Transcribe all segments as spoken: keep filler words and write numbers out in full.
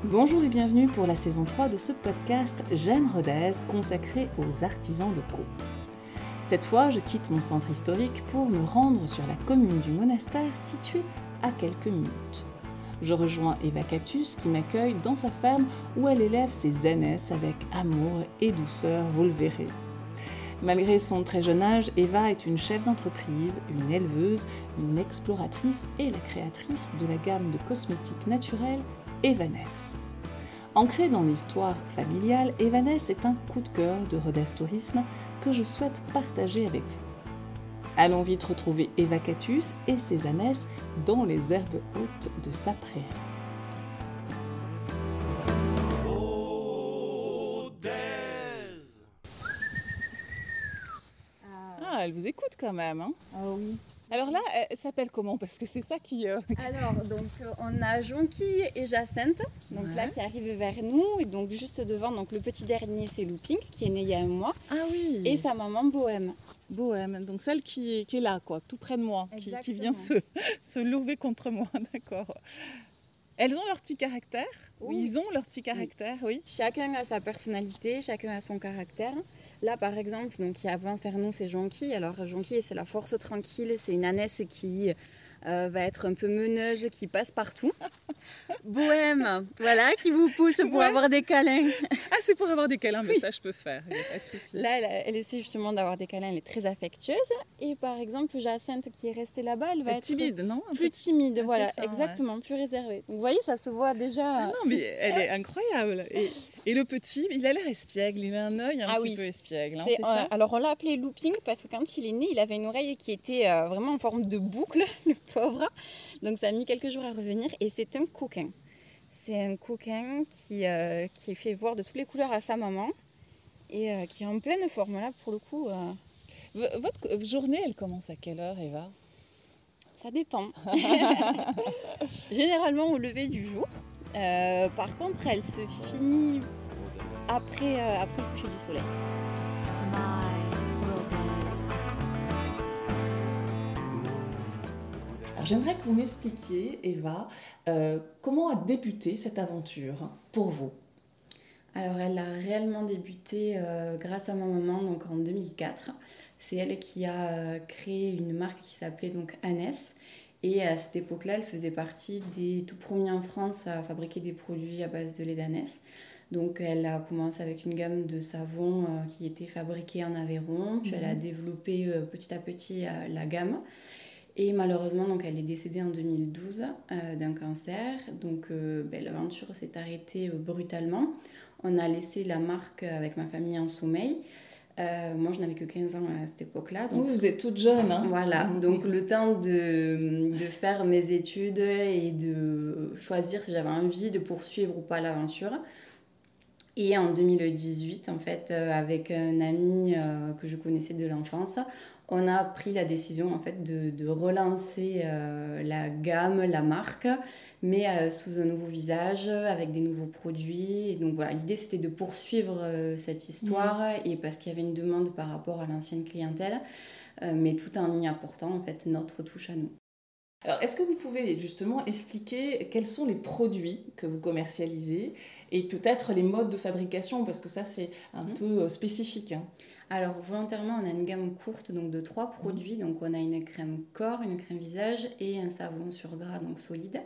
Bonjour et bienvenue pour la saison trois de ce podcast Gênes Rodez consacré aux artisans locaux. Cette fois, je quitte mon centre historique pour me rendre sur la commune du Monastère située à quelques minutes. Je rejoins Eva Catus qui m'accueille dans sa ferme où elle élève ses ânesses avec amour et douceur, vous le verrez. Malgré son très jeune âge, Eva est une chef d'entreprise, une éleveuse, une exploratrice et la créatrice de la gamme de cosmétiques naturels Evaness. Ancrée dans l'histoire familiale, Evaness est un coup de cœur de Rodez Tourisme que je souhaite partager avec vous. Allons vite retrouver Eva Catus et ses ânesses dans les herbes hautes de sa prairie. Ah, elle vous écoute quand même, hein ? Ah oui. Alors là, elle s'appelle comment ? Parce que c'est ça qui... Euh... Alors, donc, euh, on a Jonquille et Jacinthe, donc ouais. là, qui arrivent vers nous. Et donc, juste devant, donc, le petit dernier, c'est Looping, qui est né il y a un mois. Ah oui. Et sa maman, Bohème. Bohème, donc celle qui est, qui est là, quoi, tout près de moi, qui, qui vient se, se lever contre moi, d'accord. Elles ont leur petit caractère, oui. Ils ont leur petit caractère, oui. oui. Chacun a sa personnalité, chacun a son caractère. Là, par exemple, donc, qui avance vers nous, c'est Jonquille. Alors, Jonquille, c'est la force tranquille, c'est une ânesse qui euh, va être un peu meneuse, qui passe partout. Bohème, voilà, qui vous pousse pour ouais. avoir des câlins. Ah, c'est pour avoir des câlins, mais oui. ça, je peux faire, il n'y a pas de souci. Là, elle, elle essaie justement d'avoir des câlins, elle est très affectueuse. Et par exemple, Jacinthe, qui est restée là-bas, elle va elle être timide, non plus timide, ah, voilà, ça, exactement, ouais. plus réservée. Donc, vous voyez, ça se voit déjà. Ah non, mais elle est incroyable. Et, et le petit, il a l'air espiègle, il a un œil un ah, petit oui. peu espiègle, hein, c'est, c'est euh, ça ? Alors, on l'a appelé Looping parce que quand il est né, il avait une oreille qui était euh, vraiment en forme de boucle, le pauvre. Donc, ça a mis quelques jours à revenir et c'est un coquin. C'est un coquin qui, euh, qui fait voir de toutes les couleurs à sa maman et euh, qui est en pleine forme. Là, pour le coup... Euh... Votre journée, elle commence à quelle heure, Eva ? Ça dépend. Généralement au lever du jour. Euh, par contre, elle se finit après, euh, après le coucher du soleil. Alors, j'aimerais que vous m'expliquiez, Eva, euh, comment a débuté cette aventure pour vous ? Alors, elle a réellement débuté euh, grâce à ma maman, donc en deux mille quatre. C'est elle qui a euh, créé une marque qui s'appelait donc Ânesse. Et à cette époque-là, elle faisait partie des tout premiers en France à fabriquer des produits à base de lait d'ânesse. Donc, elle a commencé avec une gamme de savons euh, qui était fabriquée en Aveyron. Puis, mmh. elle a développé euh, petit à petit euh, la gamme. Et malheureusement, donc, elle est décédée en deux mille douze euh, d'un cancer. Donc, euh, ben, l'aventure s'est arrêtée euh, brutalement. On a laissé la marque avec ma famille en sommeil. Euh, moi, je n'avais que quinze ans à cette époque-là. Donc, oui, vous êtes toute jeune. Hein. Voilà, donc le temps de, de faire mes études et de choisir si j'avais envie de poursuivre ou pas l'aventure. Et en deux mille dix-huit, en fait, euh, avec un ami euh, que je connaissais de l'enfance, on a pris la décision en fait, de, de relancer euh, la gamme, la marque, mais euh, sous un nouveau visage, avec des nouveaux produits. Et donc voilà, l'idée c'était de poursuivre euh, cette histoire, mmh. et parce qu'il y avait une demande par rapport à l'ancienne clientèle, euh, mais tout en y apportant en fait, notre touche à nous. Alors, est-ce que vous pouvez justement expliquer quels sont les produits que vous commercialisez et peut-être les modes de fabrication, parce que ça c'est un mmh. peu spécifique. Hein. Alors volontairement, on a une gamme courte donc de trois produits. Mmh. Donc on a une crème corps, une crème visage et un savon sur gras donc solide.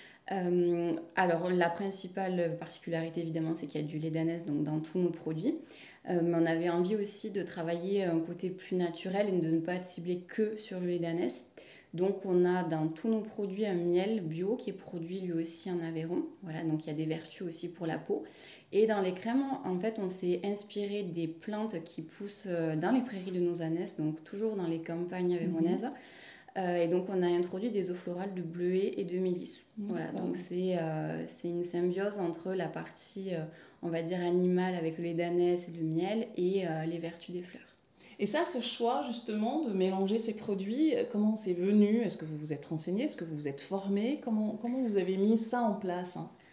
Euh, alors la principale particularité évidemment, c'est qu'il y a du lait d'ânesse donc dans tous nos produits. Euh, mais on avait envie aussi de travailler un côté plus naturel et de ne pas être ciblé que sur le lait d'ânesse. Donc on a dans tous nos produits un miel bio qui est produit lui aussi en Aveyron. Voilà, donc il y a des vertus aussi pour la peau. Et dans les crèmes, en fait, on s'est inspiré des plantes qui poussent dans les prairies de nos ânesses, donc toujours dans les campagnes aveyronnaises. Mmh. Euh, et donc on a introduit des eaux florales de bleuet et de mélisse. Mmh. Voilà, donc c'est, euh, c'est une symbiose entre la partie, euh, on va dire, animale avec le lait d'ânesse et le miel et euh, les vertus des fleurs. Et ça, ce choix justement de mélanger ces produits, comment c'est venu ? Est-ce que vous vous êtes renseigné ? Est-ce que vous vous êtes formé ? Comment, comment vous avez mis ça en place ? hein ?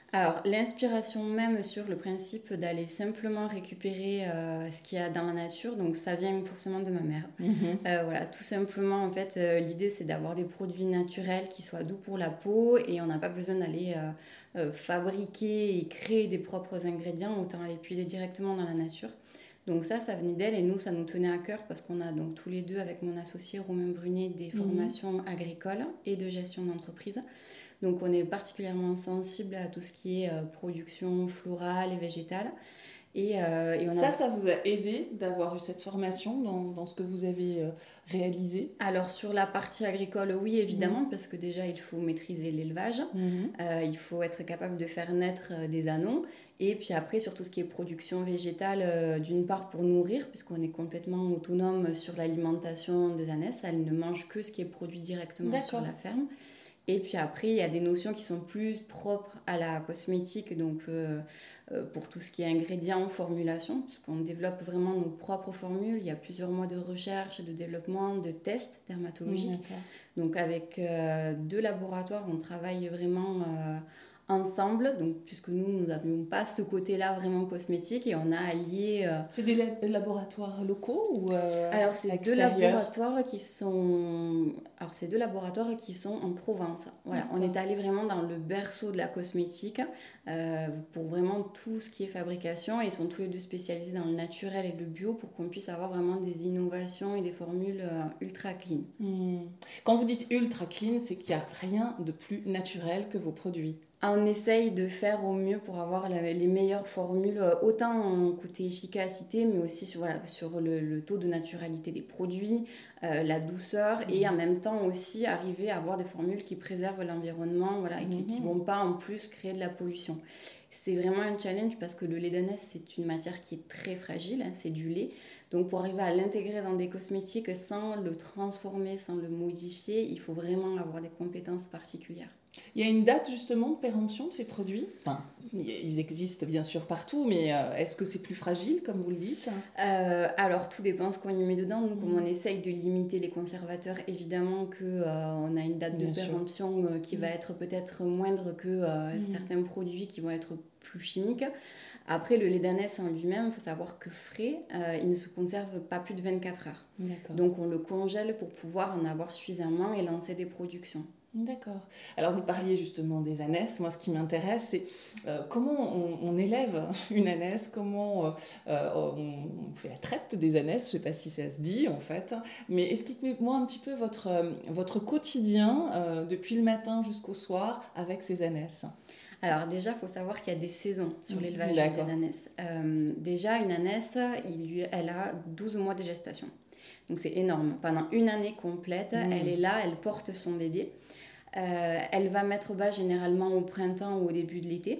Alors, l'inspiration même sur le principe d'aller simplement récupérer euh, ce qu'il y a dans la nature, donc ça vient forcément de ma mère. Mmh. Euh, voilà, tout simplement, en fait, euh, l'idée c'est d'avoir des produits naturels qui soient doux pour la peau et on n'a pas besoin d'aller euh, euh, fabriquer et créer des propres ingrédients, autant aller puiser directement dans la nature. Donc ça, ça venait d'elle et nous, ça nous tenait à cœur parce qu'on a donc tous les deux, avec mon associé Romain Brunet, des formations agricoles et de gestion d'entreprise. Donc on est particulièrement sensible à tout ce qui est euh, production florale et végétale. Et, euh, et on a... Ça, ça vous a aidé d'avoir eu cette formation dans, dans ce que vous avez euh, réalisé? Alors sur la partie agricole, oui évidemment, mmh. parce que déjà il faut maîtriser l'élevage, mmh. euh, il faut être capable de faire naître euh, des anneaux, et puis après sur tout ce qui est production végétale, euh, d'une part pour nourrir, puisqu'on est complètement autonome sur l'alimentation des ânesses, elles ne mangent que ce qui est produit directement D'accord. sur la ferme. Et puis après, il y a des notions qui sont plus propres à la cosmétique, donc euh, euh, pour tout ce qui est ingrédients, formulation, puisqu'on développe vraiment nos propres formules. Il y a plusieurs mois de recherche, de développement, de tests dermatologiques. Mmh, donc avec euh, deux laboratoires, on travaille vraiment euh, ensemble, donc, puisque nous, nous n'avions pas ce côté-là vraiment cosmétique et on a allié... Euh... C'est des lab- laboratoires locaux ou euh, Alors, c'est deux laboratoires qui sont... Alors, c'est deux laboratoires qui sont en Provence. Voilà, D'accord. On est allé vraiment dans le berceau de la cosmétique euh, pour vraiment tout ce qui est fabrication. Et ils sont tous les deux spécialisés dans le naturel et le bio pour qu'on puisse avoir vraiment des innovations et des formules euh, ultra clean. Mmh. Quand vous dites ultra clean, c'est qu'il n'y a rien de plus naturel que vos produits. On essaye de faire au mieux pour avoir la, les meilleures formules, autant en côté efficacité, mais aussi sur, voilà, sur le, le taux de naturalité des produits, euh, la douceur, mmh. et en même temps aussi arriver à avoir des formules qui préservent l'environnement, voilà, et mmh. qui ne vont pas en plus créer de la pollution. C'est vraiment un challenge parce que le lait d'ânesse, c'est une matière qui est très fragile, hein, c'est du lait. Donc pour arriver à l'intégrer dans des cosmétiques sans le transformer, sans le modifier, il faut vraiment avoir des compétences particulières. Il y a une date justement de péremption de ces produits? Enfin, ils existent bien sûr partout, mais euh, est-ce que c'est plus fragile comme vous le dites? euh, Alors tout dépend ce qu'on y met dedans. Nous, mmh. comme on essaye de limiter les conservateurs, évidemment qu'on euh, a une date bien de péremption euh, qui mmh. va être peut-être moindre que euh, mmh. certains produits qui vont être plus chimiques. Après, le lait d'ânesse en lui-même, il faut savoir que frais, euh, il ne se conserve pas plus de vingt-quatre heures. D'accord. Donc on le congèle pour pouvoir en avoir suffisamment et lancer des productions. D'accord. Alors vous parliez justement des ânesses. Moi, ce qui m'intéresse, c'est euh, comment on, on élève une ânesse, comment euh, on, on fait la traite des ânesses. Je ne sais pas si ça se dit en fait, mais expliquez-moi un petit peu votre, euh, votre quotidien euh, depuis le matin jusqu'au soir avec ces ânesses. Alors déjà, il faut savoir qu'il y a des saisons sur l'élevage D'accord. des ânesses. Euh, déjà, une ânesse, il lui, elle a douze mois de gestation. Donc c'est énorme. Pendant une année complète, mmh. elle est là, elle porte son bébé. Euh, elle va mettre bas généralement au printemps ou au début de l'été.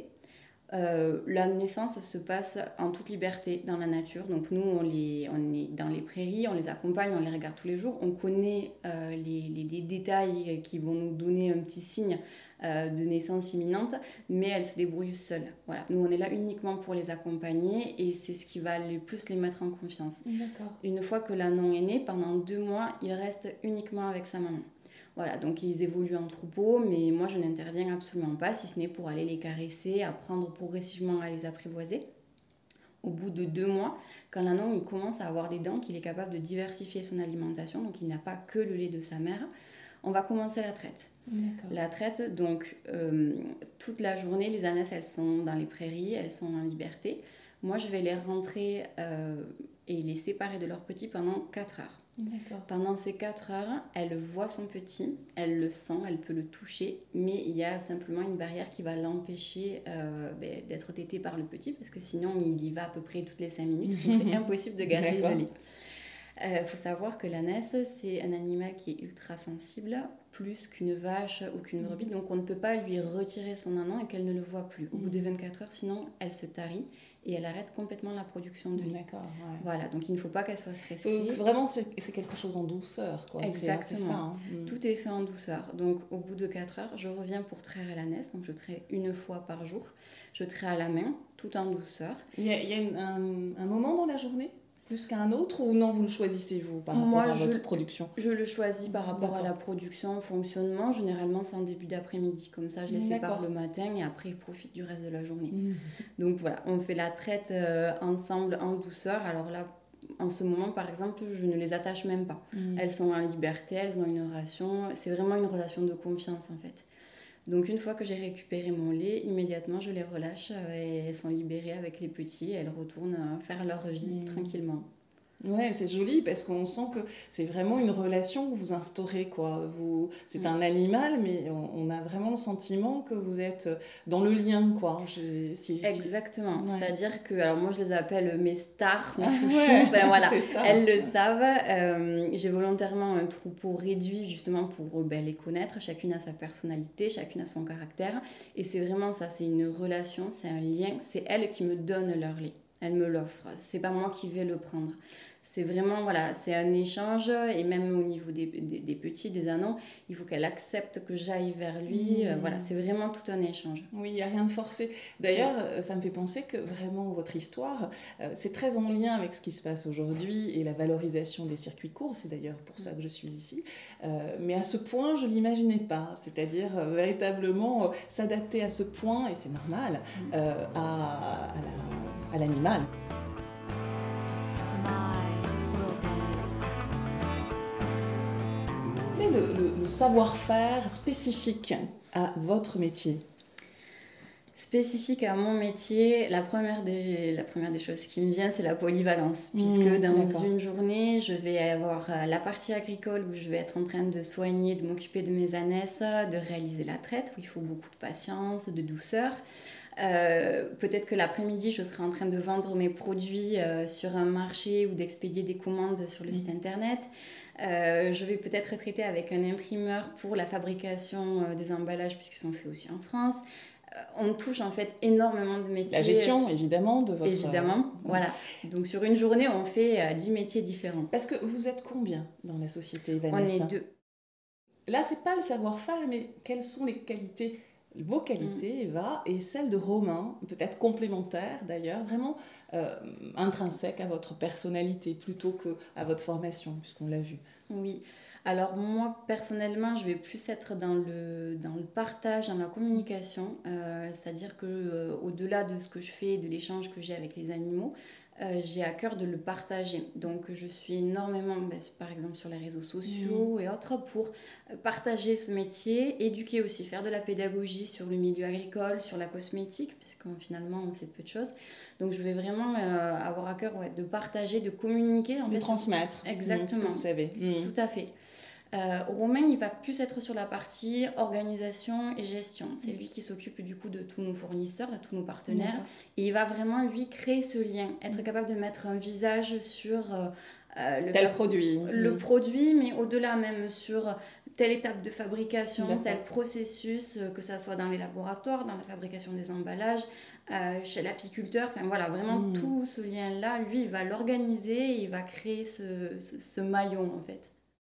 Euh, la naissance se passe en toute liberté dans la nature. Donc nous, on, les, on est dans les prairies, on les accompagne, on les regarde tous les jours. On connaît euh, les, les, les détails qui vont nous donner un petit signe euh, de naissance imminente, mais elles se débrouillent seules. Voilà. Nous, on est là uniquement pour les accompagner et c'est ce qui va le plus les mettre en confiance. D'accord. Une fois que l'ânon est né, pendant deux mois, il reste uniquement avec sa maman. Voilà, donc ils évoluent en troupeau, mais moi je n'interviens absolument pas, si ce n'est pour aller les caresser, apprendre progressivement à les apprivoiser. Au bout de deux mois, quand l'ânon il commence à avoir des dents, qu'il est capable de diversifier son alimentation, donc il n'a pas que le lait de sa mère, on va commencer la traite. D'accord. La traite, donc euh, toute la journée, les ânesses elles sont dans les prairies, elles sont en liberté. Moi je vais les rentrer euh, et les séparer de leurs petits pendant quatre heures. D'accord. Pendant ces quatre heures, elle voit son petit, elle le sent, elle peut le toucher, mais il y a simplement une barrière qui va l'empêcher euh, ben, d'être tétée par le petit, parce que sinon il y va à peu près toutes les cinq minutes, donc c'est impossible de garder le lait. Il euh, faut savoir que l'ânesse, c'est un animal qui est ultra sensible, plus qu'une vache ou qu'une brebis, donc on ne peut pas lui retirer son ânon et qu'elle ne le voit plus. Au mmh. bout de vingt-quatre heures, sinon elle se tarit et elle arrête complètement la production de lait. D'accord, ouais. Voilà, donc il ne faut pas qu'elle soit stressée. Donc vraiment, c'est, c'est quelque chose en douceur, quoi. Exactement. C'est, c'est ça, hein. Tout est fait en douceur. Donc au bout de quatre heures, je reviens pour traire à l'ânesse, donc je traite une fois par jour. Je traite à la main, tout en douceur. Il y a, il y a une, un, un moment dans la journée plus qu'un autre ou non, vous le choisissez vous par rapport Moi, à je, votre production? Je le choisis par rapport D'accord. à la production, fonctionnement. Généralement, c'est en début d'après-midi. Comme ça, je les sépare le matin et après, ils profitent du reste de la journée. Mmh. Donc voilà, on fait la traite euh, ensemble en douceur. Alors là, en ce moment, par exemple, je ne les attache même pas. Mmh. Elles sont en liberté, elles ont une ration. C'est vraiment une relation de confiance, en fait. Donc une fois que j'ai récupéré mon lait, immédiatement je les relâche et elles sont libérées avec les petits et elles retournent faire leur vie mmh. tranquillement. Ouais, c'est joli parce qu'on sent que c'est vraiment une relation que vous instaurez, quoi. Vous, c'est mmh. un animal, mais on, on a vraiment le sentiment que vous êtes dans le lien, quoi. Je, si, Exactement. Si... Ouais. C'est-à-dire que, alors moi je les appelle mes stars, mes chouchous. Ouais, enfin, voilà, elles le savent. Euh, j'ai volontairement un troupeau réduit justement pour ben, les connaître. Chacune a sa personnalité, chacune a son caractère. Et c'est vraiment ça, c'est une relation, c'est un lien. C'est elles qui me donnent leur lait. Elle me l'offre. C'est pas moi qui vais le prendre. C'est vraiment, voilà, c'est un échange. Et même au niveau des, des, des petits, des anneaux, il faut qu'elle accepte que j'aille vers lui. Mmh. Euh, voilà, c'est vraiment tout un échange. Oui, il n'y a rien de forcé. D'ailleurs, mmh. ça me fait penser que vraiment, votre histoire, euh, c'est très en lien avec ce qui se passe aujourd'hui et la valorisation des circuits courts. C'est d'ailleurs pour ça que je suis ici. Euh, mais à ce point, je ne l'imaginais pas. C'est-à-dire, euh, véritablement, euh, s'adapter à ce point, et c'est normal, euh, à, à l'animal. Quel est le, le, le savoir-faire spécifique à votre métier ? Spécifique à mon métier, la première des, la première des choses qui me vient, c'est la polyvalence. Puisque mmh, dans d'accord. une journée, je vais avoir la partie agricole où je vais être en train de soigner, de m'occuper de mes ânesses, de réaliser la traite, où il faut beaucoup de patience, de douceur. Euh, peut-être que l'après-midi, je serai en train de vendre mes produits euh, sur un marché ou d'expédier des commandes sur le mmh. site internet. Euh, je vais peut-être traiter avec un imprimeur pour la fabrication euh, des emballages puisqu'ils sont faits aussi en France. Euh, on touche en fait énormément de métiers. La gestion, sur... évidemment, de votre... Évidemment, euh... voilà. Donc sur une journée, on fait euh, dix métiers différents. Parce que vous êtes combien dans la société, Vanessa ? On est deux. Là, c'est pas le savoir-faire, mais quelles sont les qualités, vos qualités, Eva, et celles de Romain, peut-être complémentaires d'ailleurs, vraiment euh, intrinsèques à votre personnalité plutôt qu'à votre formation, puisqu'on l'a vu. Oui, alors moi personnellement je vais plus être dans le, dans le partage, dans la communication, euh, c'est-à-dire que euh, au-delà de ce que je fais, de l'échange que j'ai avec les animaux, euh, j'ai à cœur de le partager. Donc je suis énormément, ben, par exemple sur les réseaux sociaux mmh. et autres, pour partager ce métier, éduquer aussi, faire de la pédagogie sur le milieu agricole, sur la cosmétique, puisque finalement on sait peu de choses. Donc je vais vraiment euh, avoir à cœur ouais, de partager, de communiquer. En de fait, transmettre. Sur... Exactement. Mmh, ce que vous savez. Mmh. Tout à fait. Euh, Romain, il va plus être sur la partie organisation et gestion. C'est lui qui s'occupe du coup de tous nos fournisseurs, de tous nos partenaires. D'accord. Et il va vraiment, lui, créer ce lien, être capable de mettre un visage sur euh, le, tel produit. le mmh. produit, mais au-delà même sur telle étape de fabrication, D'accord. tel processus, que ça soit dans les laboratoires, dans la fabrication des emballages, euh, chez l'apiculteur. Enfin voilà, vraiment mmh. tout ce lien-là, lui, il va l'organiser et il va créer ce, ce, ce maillon en fait.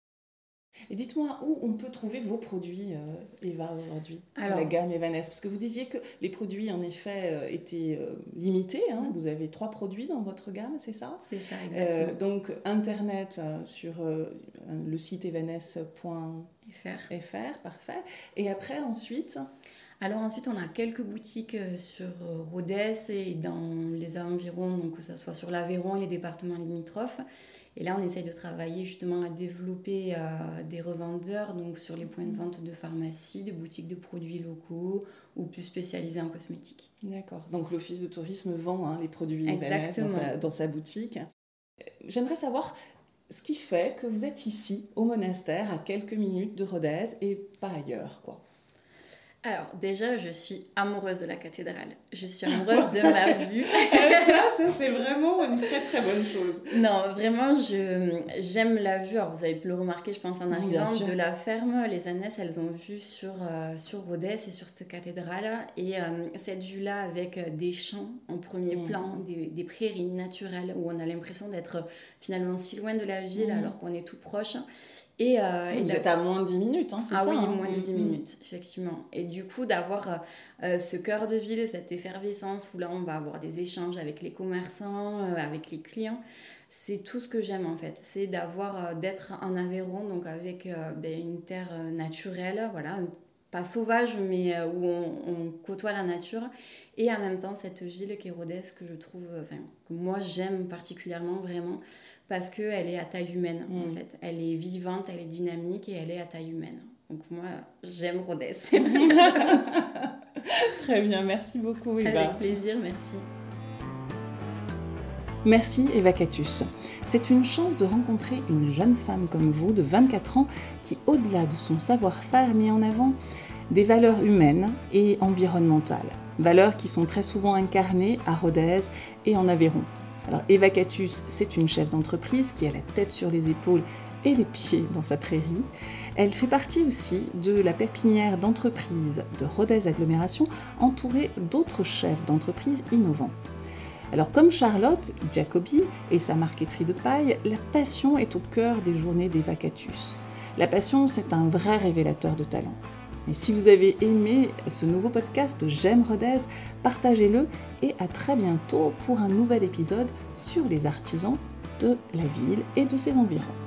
Et dites-moi où on peut trouver vos produits, euh, Eva, aujourd'hui, Alors, la gamme Evanesce. Parce que vous disiez que les produits, en effet, euh, étaient euh, limités. Hein. Mmh. Vous avez trois produits dans votre gamme, c'est ça ? C'est ça, exactement. Euh, donc, Internet euh, sur euh, le site evanesce point f r, parfait. Et après, ensuite... Alors ensuite, on a quelques boutiques sur Rodez et dans les environs, donc que ce soit sur l'Aveyron et les départements limitrophes. Et là, on essaye de travailler justement à développer euh, des revendeurs, donc sur les points de vente de pharmacie, de boutiques de produits locaux ou plus spécialisés en cosmétique. D'accord. Donc l'Office de tourisme vend hein, les produits Evanesce dans sa, dans sa boutique. J'aimerais savoir ce qui fait que vous êtes ici, au monastère, à quelques minutes de Rodez et pas ailleurs, quoi. Alors déjà, je suis amoureuse de la cathédrale. Je suis amoureuse de ma vue. ça, ça, c'est vraiment une très très bonne chose. Non, vraiment, je, j'aime la vue. Alors, vous avez pu le remarquer, je pense, en arrivant de la ferme. Les ânesses, elles ont vu sur, euh, sur Rodez et sur cette cathédrale. Et euh, cette vue-là, avec des champs en premier mmh. plan, des, des prairies naturelles, où on a l'impression d'être finalement si loin de la ville, mmh. alors qu'on est tout proche. Et, euh, vous et êtes à moins de dix minutes, hein, c'est ah ça oui, hein moins de dix minutes, effectivement. Et du coup, d'avoir euh, ce cœur de ville, cette effervescence, où là, on va avoir des échanges avec les commerçants, euh, avec les clients, c'est tout ce que j'aime en fait. C'est d'avoir, euh, d'être en Aveyron, donc avec euh, ben, une terre euh, naturelle, voilà, pas sauvage, mais euh, où on, on côtoie la nature. Et en même temps, cette ville qui est Rodez, que je trouve, euh, enfin, que moi j'aime particulièrement vraiment, parce qu'elle est à taille humaine mmh. en fait. Elle est vivante, elle est dynamique et elle est à taille humaine. Donc moi, j'aime Rodez. Très bien, merci beaucoup Eva. Avec plaisir, merci. Merci Eva Catus. C'est une chance de rencontrer une jeune femme comme vous de vingt-quatre ans qui, au-delà de son savoir-faire, met en avant des valeurs humaines et environnementales. Valeurs qui sont très souvent incarnées à Rodez et en Aveyron. Alors Eva Catus, c'est une chef d'entreprise qui a la tête sur les épaules et les pieds dans sa prairie. Elle fait partie aussi de la pépinière d'entreprise de Rodez Agglomération, entourée d'autres chefs d'entreprise innovants. Alors comme Charlotte Jacobi et sa marqueterie de paille, la passion est au cœur des journées d'Eva Catus. La passion, c'est un vrai révélateur de talent. Et si vous avez aimé ce nouveau podcast J'aime Rodez, partagez-le et à très bientôt pour un nouvel épisode sur les artisans de la ville et de ses environs.